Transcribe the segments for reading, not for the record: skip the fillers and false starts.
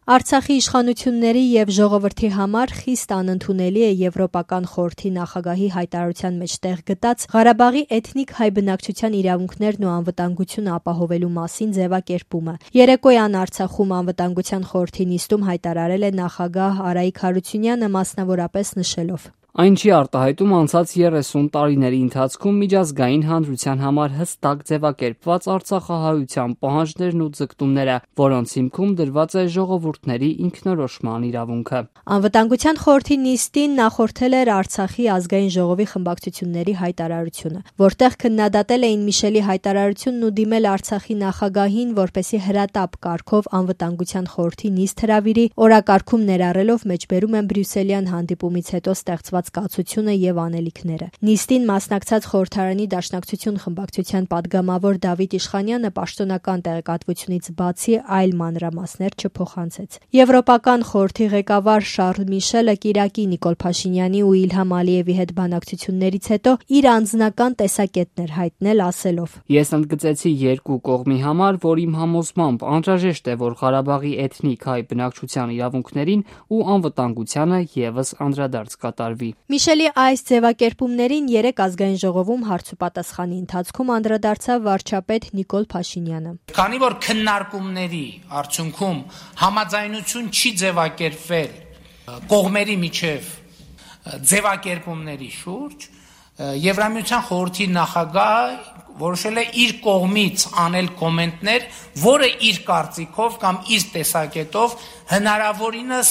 Արցախի իշխանությունների եւ ժողովրդի համար խիստ անընդունելի է Եվրոպական խորհրդի նախագահի հայտարարության մեջ տեղ գտած Ղարաբաղի էթնիկ հայ բնակչության իրավունքներն ու անվտանգությունը ապահովելու մասին ձևակերպումը։ Երեկոյան Արցախում անվտանգության խորհրդի նիստում հայտարարել է նախագահ Արայիկ Հարությունյանը, մասնավորապես նշելով. Այն չի արտահայտում անցած 30 տարիների ընթացքում միջազգային հանրության համար հստակ ձևակերպված արցախահայության պահանջներն ու ձգտումները, որոնց հիմքում դրված է ժողովուրդների ինքնորոշման իրավունքը։ Անվտանգության խորհրդի նիստին նախորդել էր Արցախի ազգային ժողովի խմբակցությունների հայտարարությունը, որտեղ քննադատել էին Միշելի հայտարարությունն ու դիմել Արցախի նախագահին, որպեսզի հրատապ կարգով անվտանգության խորհրդի նիստ հրավիրի, օրակարգում ներառելով մեջբերում են Բրյուսելյան հանդիպումից հետո ստեղծված կացությունը եւ անելիքները։ Նիստին մասնակցած խորհրդարանի Դաշնակցություն խմբակցության падգամավոր Դավիթ Իշխանյանը պաշտոնական տեղեկատվությունից բացի այլ մանրամասներ չփոխանցեց։ Եվրոպական խորհրդի ղեկավար Շարլ Միշելը Կիրակի Նիկոլ Փաշինյանի ու Իլհամ Ալիևի հետ բանակցություններից հետո իր անձնական տեսակետն էր հայտնել, ասելով. Ես ընդգծեցի երկու կողմի համար, որ իմ համոզմամբ անհրաժեշտ է, որ Ղարաբաղի էթնիկ հայ բնակչության իրավունքներին ու անվտանգությանը եւս անդրադարձ կատարվի։ Միշելի այս ձևակերպումներին երեք ազգային ժողովում հարցուպատասխանի ընթացքում անդրադարձավ վարչապետ Նիկոլ Փաշինյանը։ Քանի որ քննարկումների արդյունքում համաձայնություն չի ձևակերպվել կողմերի միջև ձևակերպումների շուրջ, Եվրամիության խորհրդի նախագահը որոշել է իր կողմից անել կոմենտներ, որը իր կարծիքով կամ իր տեսակետով հնարավորինս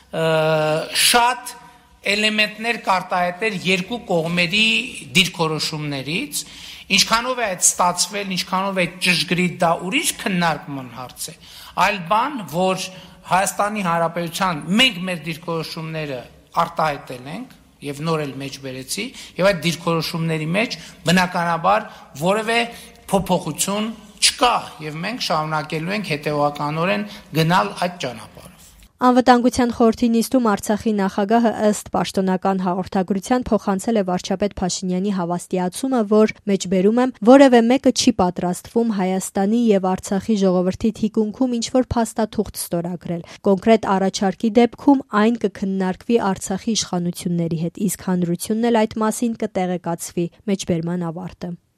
շատ էլեմենտներ կարտահայտել երկու կողմերի դիրքորոշումներից, ինչքանով է այդ ստացվել, ինչքանով է ճշգրիտ, դա ուրիշ քննարկման հարց է, այլ բան, որ Հայաստանի Հանրապետության մենք մեր դիրքորոշումները արտահայտել ենք եւ նոր էլ մեջ բերեցի, եւ այդ դիրքորոշումների մեջ բնականաբար որևէ փոփոխություն չկա, եւ մենք շարունակելու ենք հետեւականորեն գնալ այդ ճանապարհով։ Անվտանգության խորհրդի նիստում Արցախի նախագահը ըստ պաշտոնական հաղորդագրության փոխանցել է վարչապետ Փաշինյանի հավաստիացումը, որ մեջբերում եմ որևէ մեկը չի պատրաստվում Հայաստանի եւ Արցախի ժողովրդի թիկունքում ինչ-որ փաստաթուղթ ստորագրել։ Կոնկրետ առաջարկի դեպքում այն կքննարկվի Արցախի իշխանությունների հետ, իսկ հանրությունն էլ այդ մասին կտեղեկացվի։ Մեջբերման ավարտը։